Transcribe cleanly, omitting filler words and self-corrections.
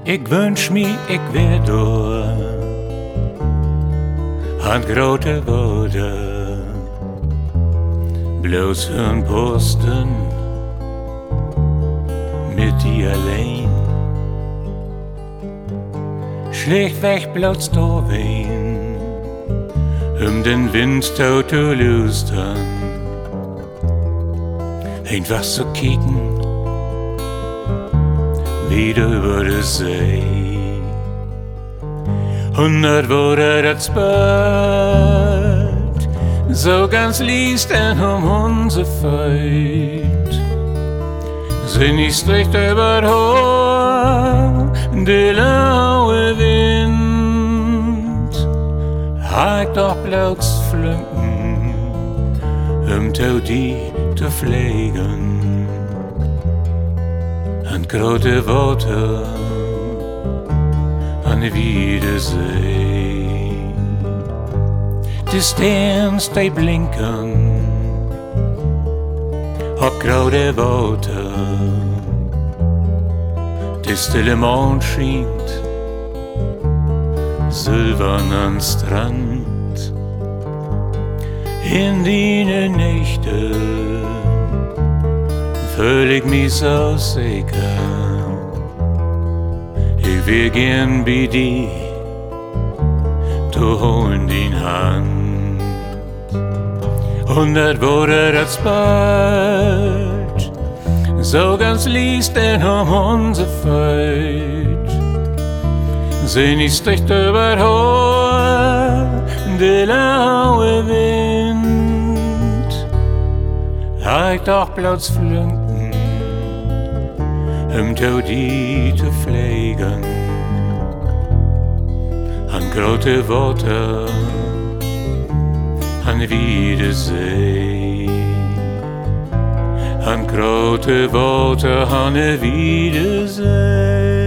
Ik wünsch mich, ik wär door aan grote woorden, bloos hun posten mit die alleen. Schlichtweg bloot doorheen, den Wind te luisteren, einfach zu kicken, wieder über de zee. 100 Worte dat spurt, so ganz liest en onze feut. Sind ich strikt überholt, de laue Wind, haak doch bloß flunken, to die te pflegen. En grote Worte aan de Wiedersehen. De sterns die blinken op grote Worte. De stille Mond schient silbernen Strand. In die Nächte fühl ich mich so sicher. Ich will gern bei dir, du holen die Hand. 100 Worte das spurt, so ganz liest denn onze feut. Sind ich strikt überholt, de laue Wind, haak doch bloß flunken, to die te pflegen. An grote Worte, an Wiedersehen. An grote Worte, an Wiedersehen.